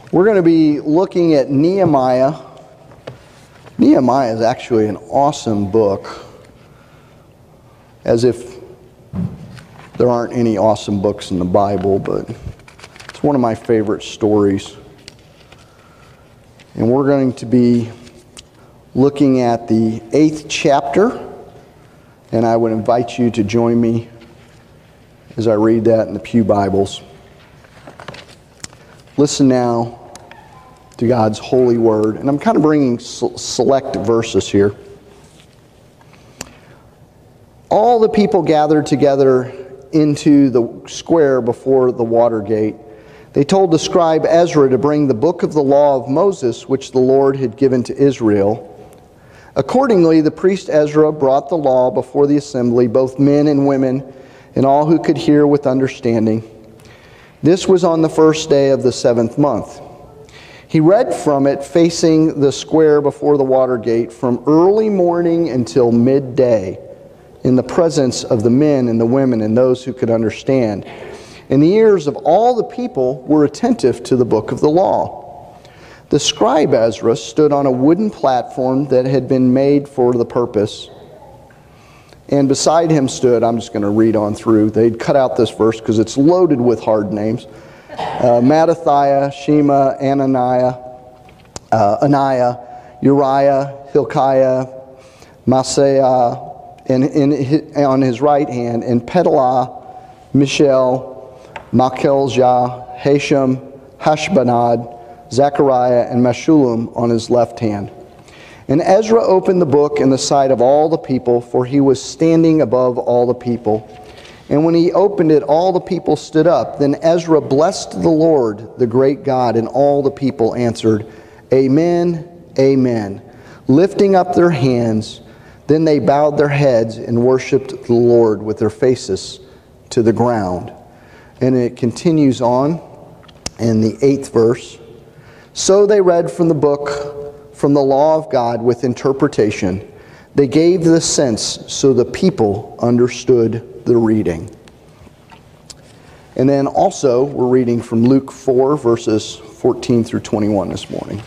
We're going to be looking at Nehemiah. Nehemiah is actually an awesome book, as if there aren't any awesome books in the Bible, but it's one of my favorite stories. And we're going to be looking at the 8th chapter, and I would invite you to join me as I read that in the Pew Bibles. Listen now to God's holy word. And I'm kind of bringing select verses here. All the people gathered together into the square before the water gate. They told the scribe Ezra to bring the book of the law of Moses, which the Lord had given to Israel. Accordingly, the priest Ezra brought the law before the assembly, both men and women, and all who could hear with understanding. This was on the first day of the 7th month. He read from it facing the square before the water gate from early morning until midday, in the presence of the men and the women and those who could understand. And the ears of all the people were attentive to the book of the law. The scribe Ezra stood on a wooden platform that had been made for the purpose. And beside him stood, I'm just going to read on through. They'd cut out this verse because it's loaded with hard names. Mattathiah, Shema, Ananiah, Uriah, Hilkiah, Maaseiah, and on his right hand, and Pedaiah, Mishael, Malchijah, Hashem, Hashbanad, Zechariah, and Meshullam on his left hand. And Ezra opened the book in the sight of all the people, for he was standing above all the people. And when he opened it, all the people stood up. Then Ezra blessed the Lord, the great God, and all the people answered, Amen, Amen, lifting up their hands. Then they bowed their heads and worshipped the Lord with their faces to the ground. And it continues on in the 8th verse. So they read from the book, from the law of God with interpretation. They gave the sense so the people understood the reading. And then also we're reading from Luke 4 verses 14 through 21 this morning.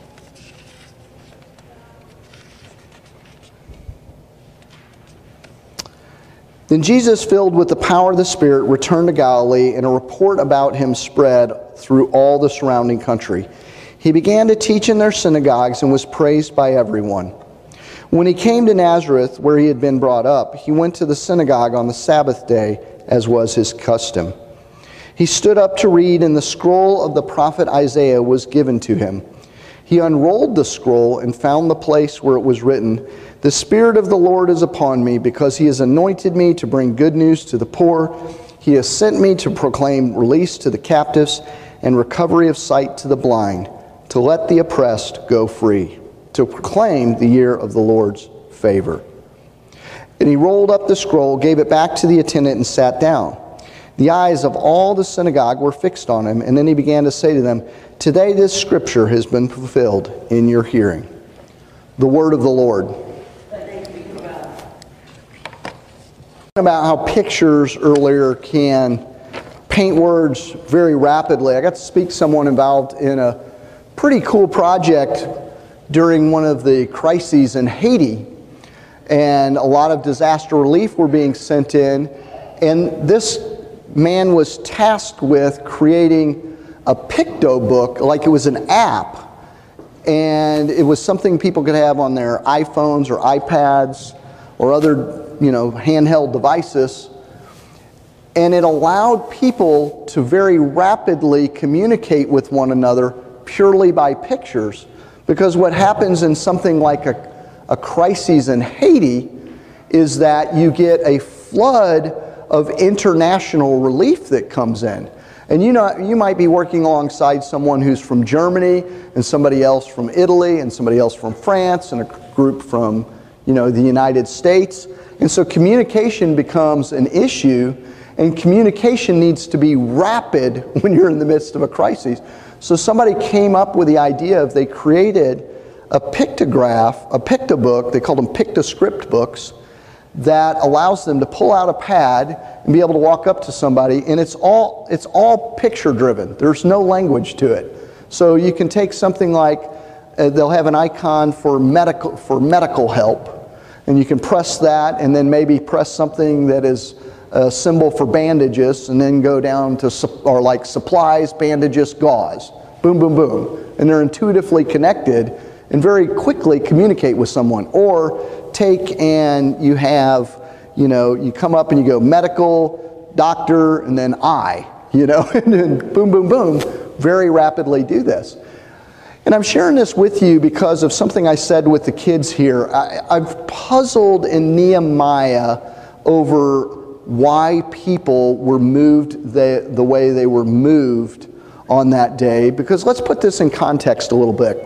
Then Jesus, filled with the power of the Spirit, returned to Galilee, and a report about him spread through all the surrounding country. He began to teach in their synagogues and was praised by everyone. When he came to Nazareth, where he had been brought up, he went to the synagogue on the Sabbath day, as was his custom. He stood up to read, and the scroll of the prophet Isaiah was given to him. He unrolled the scroll and found the place where it was written, The Spirit of the Lord is upon me, because he has anointed me to bring good news to the poor. He has sent me to proclaim release to the captives and recovery of sight to the blind, to let the oppressed go free, to proclaim the year of the Lord's favor. And he rolled up the scroll, gave it back to the attendant, and sat down. The eyes of all the synagogue were fixed on him, and then he began to say to them, Today this scripture has been fulfilled in your hearing. The word of the Lord. About how pictures earlier can paint words very rapidly. I got to speak to someone involved in a pretty cool project during one of the crises in Haiti, and a lot of disaster relief were being sent in, and this man was tasked with creating a picto book, like it was an app, and it was something people could have on their iPhones or iPads or other, handheld devices, and it allowed people to very rapidly communicate with one another purely by pictures. Because what happens in something like a crisis in Haiti is that you get a flood of international relief that comes in. And you might be working alongside someone who's from Germany, and somebody else from Italy, and somebody else from France, and a group from the United States. And so communication becomes an issue, and communication needs to be rapid when you're in the midst of a crisis. So somebody came up with the idea of, they created a pictograph, a pictobook, they called them pictoscript books, that allows them to pull out a pad and be able to walk up to somebody, and it's all picture driven. There's no language to it. So you can take something like, they'll have an icon for medical help, and you can press that, and then maybe press something that is a symbol for bandages, and then go down to like supplies, bandages, gauze. Boom, boom, boom. And they're intuitively connected and very quickly communicate with someone. Or take and you have, you come up and you go medical, doctor, and then I, and then boom, boom, boom, very rapidly do this. And I'm sharing this with you because of something I said with the kids here. I've puzzled in Nehemiah over why people were moved the way they were moved on that day, because let's put this in context a little bit.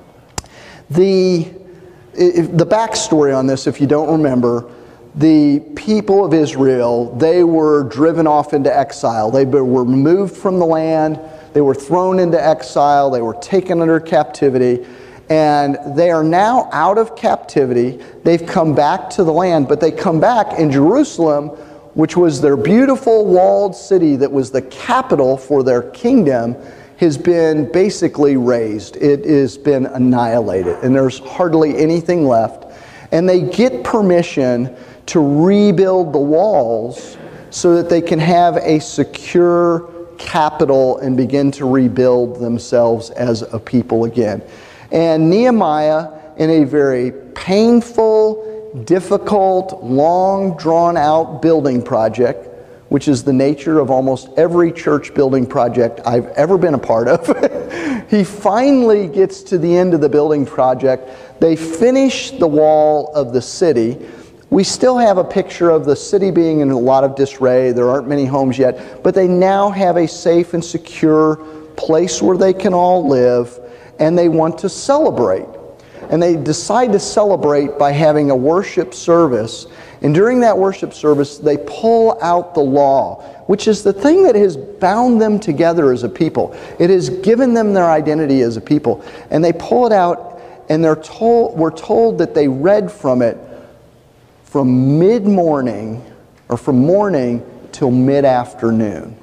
The backstory on this, if you don't remember, the people of Israel, they were driven off into exile. They were removed from the land. They were thrown into exile. They were taken under captivity. And they are now out of captivity. They've come back to the land, but they come back in Jerusalem, which was their beautiful walled city that was the capital for their kingdom, has been basically razed. It has been annihilated, and there's hardly anything left. And they get permission to rebuild the walls so that they can have a secure capital and begin to rebuild themselves as a people again. And Nehemiah, in a very painful, difficult, long drawn out building project, which is the nature of almost every church building project I've ever been a part of, he finally gets to the end of the building project. They finish the wall of the city. We still have a picture of the city being in a lot of disarray. There aren't many homes yet, but they now have a safe and secure place where they can all live, and they want to celebrate. And they decide to celebrate by having a worship service. And during that worship service, they pull out the law, which is the thing that has bound them together as a people. It has given them their identity as a people. And they pull it out, and we're told that they read from it from mid-morning, or from morning till mid-afternoon.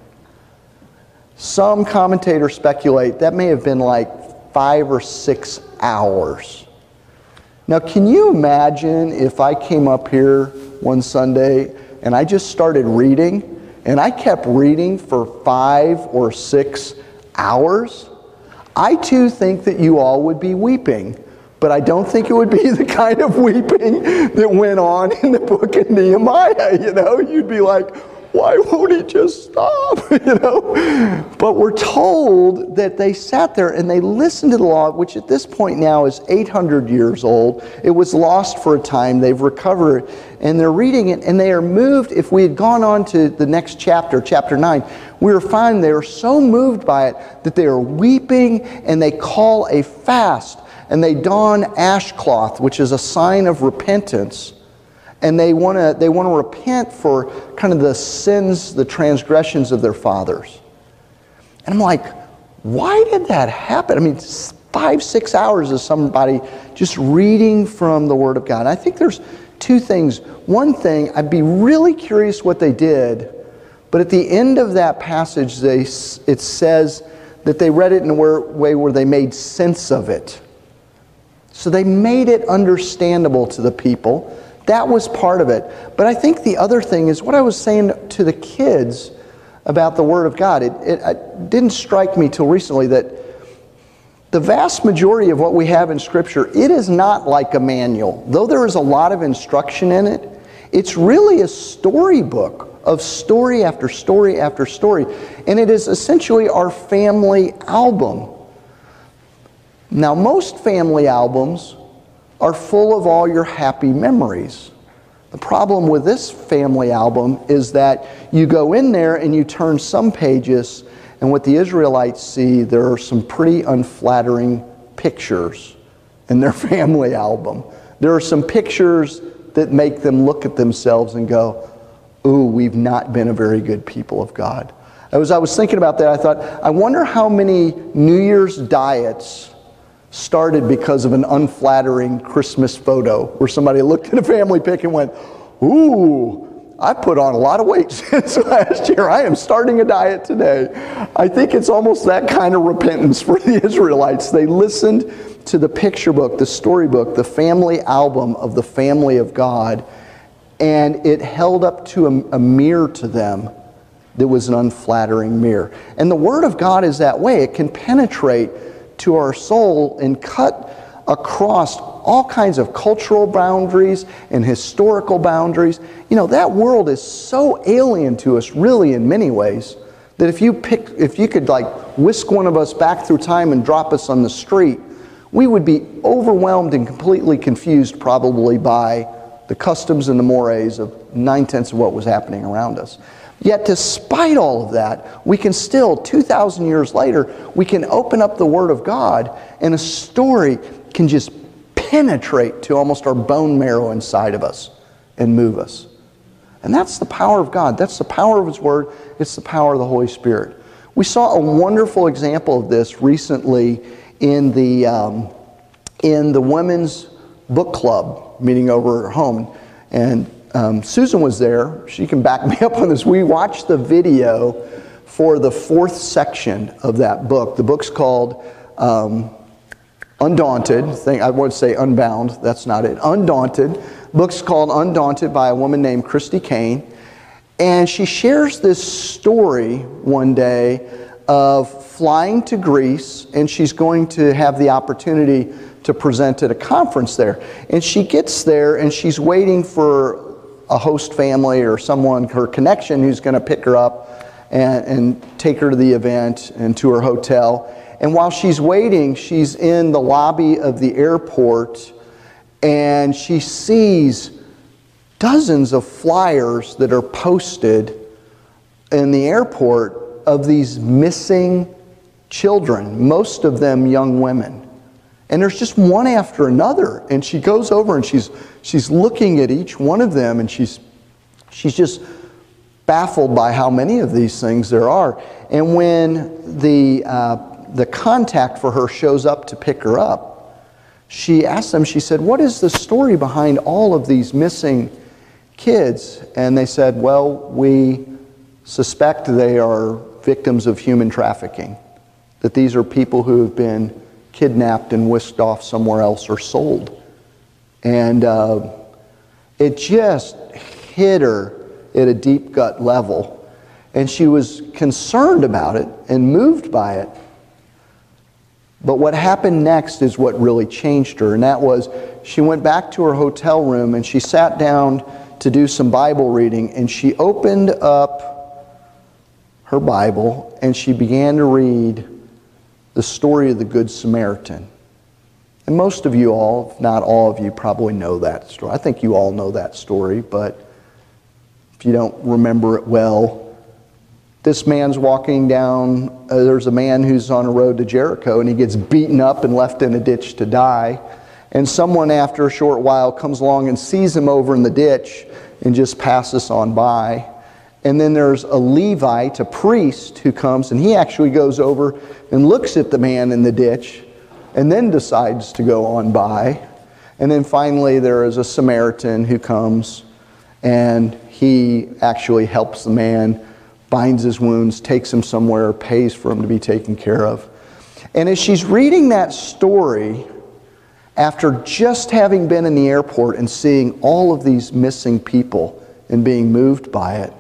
Some commentators speculate that may have been like 5 or 6 hours. Now, can you imagine if I came up here one Sunday and I just started reading, and I kept reading for 5 or 6 hours? I too think that you all would be weeping, but I don't think it would be the kind of weeping that went on in the book of Nehemiah. You'd be like, why won't he just stop? But we're told that they sat there and they listened to the law, which at this point now is 800 years old. It was lost for a time. They've recovered, and they're reading it, and they are moved. If we had gone on to the next chapter, chapter 9, we were finding they were so moved by it that they are weeping, and they call a fast, and they don ashcloth, which is a sign of repentance. And they want to repent for kind of the sins, the transgressions of their fathers. And I'm like, why did that happen? I mean, 5, 6 hours of somebody just reading from the Word of God. And I think there's two things. One thing, I'd be really curious what they did, but at the end of that passage, it says that they read it in a way where they made sense of it. So they made it understandable to the people. That was part of it. But I think the other thing is what I was saying to the kids about the Word of God. It didn't strike me till recently that the vast majority of what we have in Scripture, it is not like a manual. Though there is a lot of instruction in it, it's really a storybook of story after story after story. And it is essentially our family album. Now, most family albums are full of all your happy memories. The problem with this family album is that you go in there and you turn some pages, and what the Israelites see, there are some pretty unflattering pictures in their family album. There are some pictures that make them look at themselves and go, ooh, we've not been a very good people of God. As I was thinking about that, I thought, I wonder how many New Year's diets started because of an unflattering Christmas photo where somebody looked at a family pic and went, ooh, I put on a lot of weight since last year. I am starting a diet today. I think it's almost that kind of repentance for the Israelites. They listened to the picture book, the storybook, the family album of the family of God, and it held up to a mirror to them that was an unflattering mirror. And the Word of God is that way. It can penetrate to our soul and cut across all kinds of cultural boundaries and historical boundaries. You know, that world is so alien to us, really, in many ways, that if you could like whisk one of us back through time and drop us on the street, we would be overwhelmed and completely confused probably by the customs and the mores of 9/10 of what was happening around us. Yet despite all of that, we can still, 2,000 years later, we can open up the Word of God and a story can just penetrate to almost our bone marrow inside of us and move us. And that's the power of God. That's the power of His Word. It's the power of the Holy Spirit. We saw a wonderful example of this recently in the women's book club meeting over at home. And Susan was there. She can back me up on this. We watched the video for the 4th section of that book. The book's called Undaunted. I would say Unbound. That's not it. Undaunted. Book's called Undaunted by a woman named Christy Kane. And she shares this story one day of flying to Greece, and she's going to have the opportunity to present at a conference there. And she gets there and she's waiting for a host family or someone, her connection, who's going to pick her up and take her to the event and to her hotel. And while she's waiting, she's in the lobby of the airport and she sees dozens of flyers that are posted in the airport of these missing children, most of them young women. And there's just one after another. And she goes over and she's looking at each one of them and she's just baffled by how many of these things there are. And when the contact for her shows up to pick her up, she asked them, she said, "What is the story behind all of these missing kids?" And they said, "Well, we suspect they are victims of human trafficking, that these are people who have been kidnapped and whisked off somewhere else or sold." And it just hit her at a deep gut level. And she was concerned about it and moved by it. But what happened next is what really changed her. And that was, she went back to her hotel room and she sat down to do some Bible reading. And she opened up her Bible and she began to read the story of the Good Samaritan. And most of you all, if not all of you, probably know that story. I think you all know that story, but if you don't remember it well, this man's walking down, there's a man who's on a road to Jericho, and he gets beaten up and left in a ditch to die. And someone after a short while comes along and sees him over in the ditch and just passes on by. And then there's a Levite, a priest, who comes, and he actually goes over and looks at the man in the ditch and then decides to go on by. And then finally there is a Samaritan who comes and he actually helps the man, binds his wounds, takes him somewhere, pays for him to be taken care of. And as she's reading that story, after just having been in the airport and seeing all of these missing people and being moved by it,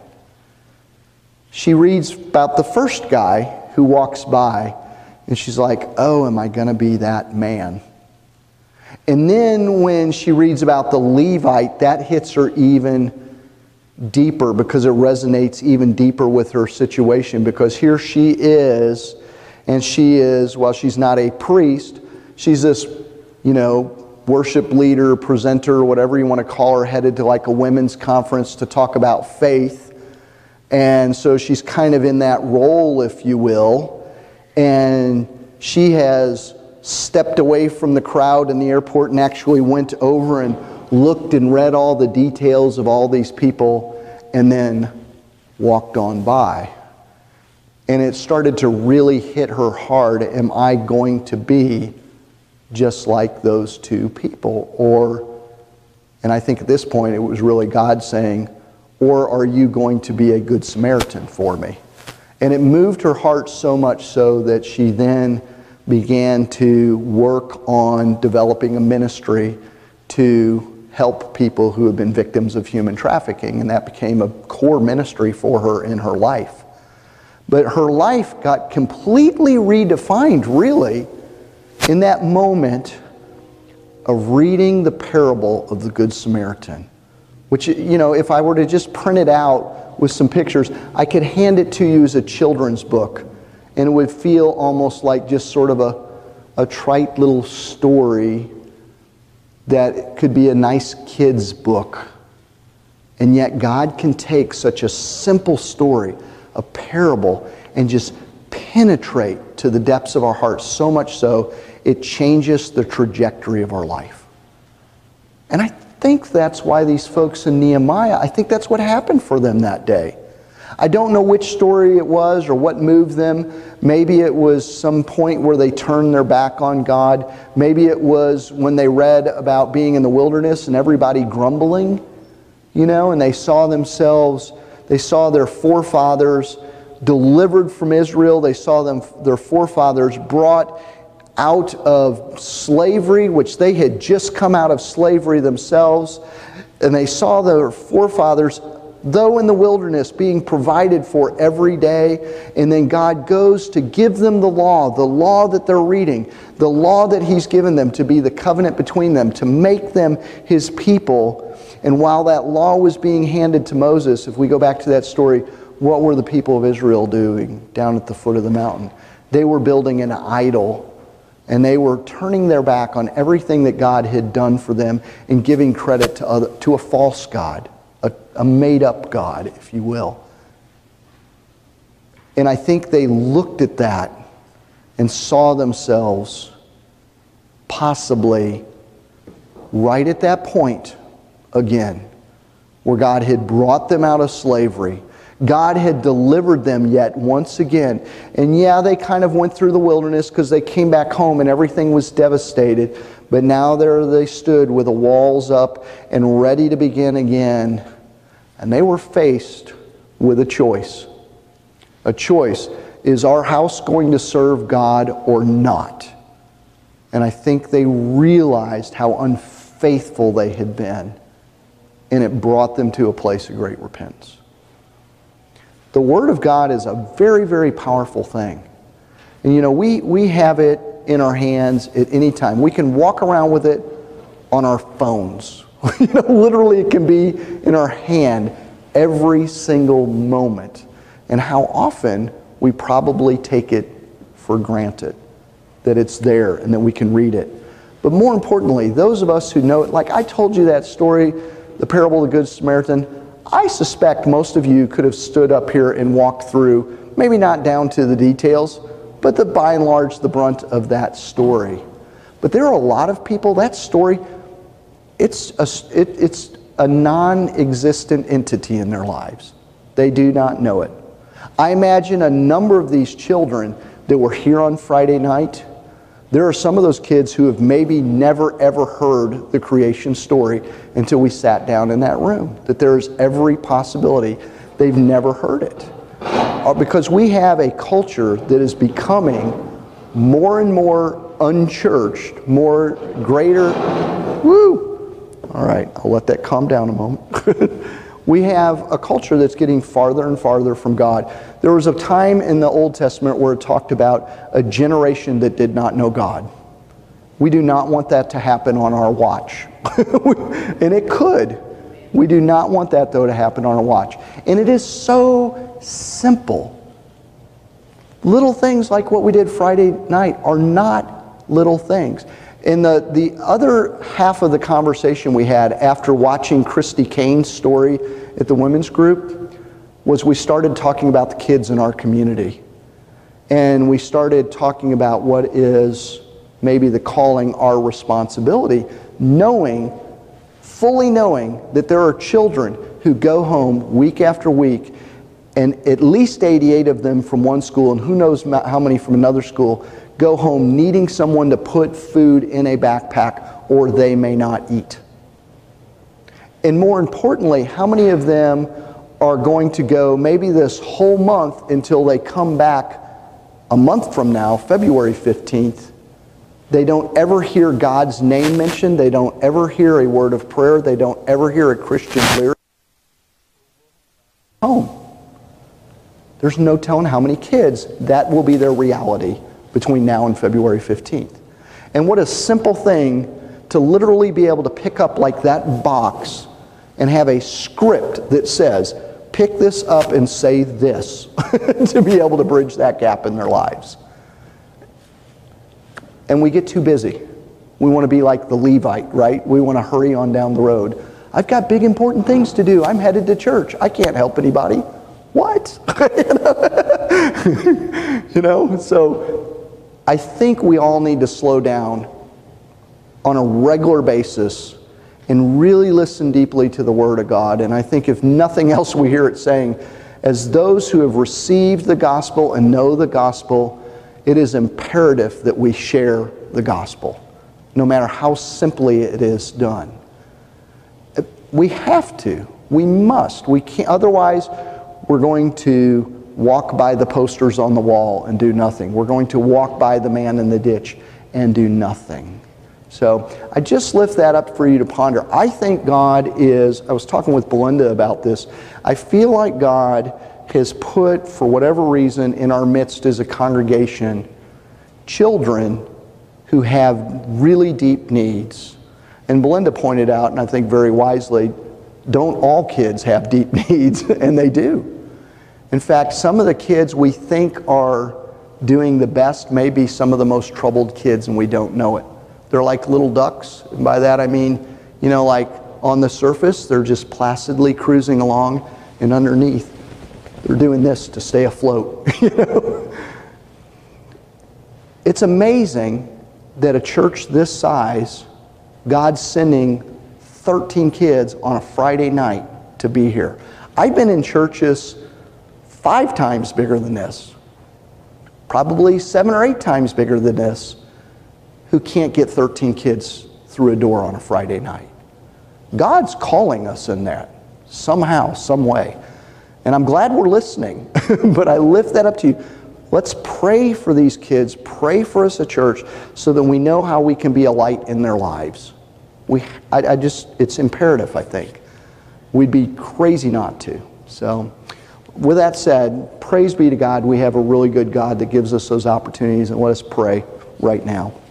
she reads about the first guy who walks by, and she's like, "Oh, am I going to be that man?" And then when she reads about the Levite, that hits her even deeper because it resonates even deeper with her situation, because here she is, and she is, while she's not a priest, she's this, worship leader, presenter, whatever you want to call her, headed to like a women's conference to talk about faith. And so she's kind of in that role, if you will. And she has stepped away from the crowd in the airport and actually went over and looked and read all the details of all these people and then walked on by. And it started to really hit her hard. Am I going to be just like those two people? And I think at this point it was really God saying, or are you going to be a good Samaritan for me? And it moved her heart so much so that she then began to work on developing a ministry to help people who have been victims of human trafficking, and that became a core ministry for her in her life. But her life got completely redefined, really, in that moment of reading the parable of the Good Samaritan. Which, you know, if I were to just print it out with some pictures, I could hand it to you as a children's book, and it would feel almost like just sort of a trite little story that could be a nice kid's book. And yet God can take such a simple story, a parable, and just penetrate to the depths of our hearts, so much so it changes the trajectory of our life. And I think that's why these folks in Nehemiah, I think that's what happened for them that day. I don't know which story it was or what moved them. Maybe it was some point where they turned their back on God. Maybe it was when they read about being in the wilderness and everybody grumbling, you know, and they saw themselves, they saw their forefathers delivered from Israel. They saw their forefathers brought out of slavery, which they had just come out of slavery themselves. And they saw their forefathers, though in the wilderness, being provided for every day. And then God goes to give them the law that they're reading, the law that He's given them to be the covenant between them, to make them His people. And while that law was being handed to Moses, if we go back to that story, what were the people of Israel doing down at the foot of the mountain? They were building an idol. And they were turning their back on everything that God had done for them and giving credit to a false god, a made-up God, if you will. And I think they looked at that and saw themselves possibly right at that point again, where God had brought them out of slavery. God had delivered them yet once again. And yeah, they kind of went through the wilderness because they came back home and everything was devastated. But now there they stood with the walls up and ready to begin again. And they were faced with a choice. A choice. Is our house going to serve God or not? And I think they realized how unfaithful they had been. And it brought them to a place of great repentance. The Word of God is a very, very powerful thing. And you know, we have it in our hands at any time. We can walk around with it on our phones. You know, literally it can be in our hand every single moment. And how often we probably take it for granted that it's there and that we can read it. But more importantly, those of us who know it, like I told you that story, the parable of the Good Samaritan, I suspect most of you could have stood up here and walked through, maybe not down to the details, but by and large the brunt of that story. But there are a lot of people, that story, it's a non-existent entity in their lives. They do not know it. I imagine a number of these children that were here on Friday night, there are some of those kids who have maybe never ever heard the creation story until we sat down in that room. That there's every possibility they've never heard it. Because we have a culture that is becoming more and more unchurched, greater. All right, I'll let that calm down a moment. We have a culture that's getting farther and farther from God. There was a time in the Old Testament where it talked about a generation that did not know God. We do not want that to happen on our watch. And it could. We do not want that, though, to happen on our watch. And it is so simple. Little things like what we did Friday night are not little things. And the other half of the conversation we had after watching Christy Kane's story at the women's group was we started talking about the kids in our community. And we started talking about what is maybe the calling, our responsibility, fully knowing that there are children who go home week after week, and at least 88 of them from one school, and who knows how many from another school, go home needing someone to put food in a backpack, or they may not eat. And more importantly, how many of them are going to go maybe this whole month until they come back a month from now, February 15th. They don't ever hear God's name mentioned. They don't ever hear a word of prayer. They don't ever hear a Christian lyric. Home. There's no telling how many kids that will be their reality between now and February 15th. And what a simple thing to literally be able to pick up like that box and have a script that says, pick this up and say this, to be able to bridge that gap in their lives. And we get too busy. We want to be like the Levite, right? We want to hurry on down the road. I've got big important things to do. I'm headed to church. I can't help anybody. What? So I think we all need to slow down on a regular basis and really listen deeply to the Word of God. And I think if nothing else, we hear it saying, as those who have received the gospel and know the gospel, it is imperative that we share the gospel, no matter how simply it is done. We have to. We must. We can't. Otherwise, we're going to walk by the posters on the wall and do nothing. We're going to walk by the man in the ditch and do nothing. So I just lift that up for you to ponder. I think God is, I was talking with Belinda about this, I feel like God has put, for whatever reason, in our midst as a congregation, children who have really deep needs. And Belinda pointed out, and I think very wisely, don't all kids have deep needs? And they do. In fact, some of the kids we think are doing the best may be some of the most troubled kids, and we don't know it. They're like little ducks. And by that I mean, like on the surface, they're just placidly cruising along, and underneath, they're doing this to stay afloat. It's amazing that a church this size, God's sending 13 kids on a Friday night to be here. I've been in churches 5 times bigger than this, probably 7 or 8 times bigger than this, who can't get 13 kids through a door on a Friday night. God's calling us in that somehow, some way. And I'm glad we're listening, but I lift that up to you. Let's pray for these kids, pray for us at church, so that we know how we can be a light in their lives. It's imperative, I think. We'd be crazy not to. So, with that said, praise be to God. We have a really good God that gives us those opportunities, and let us pray right now.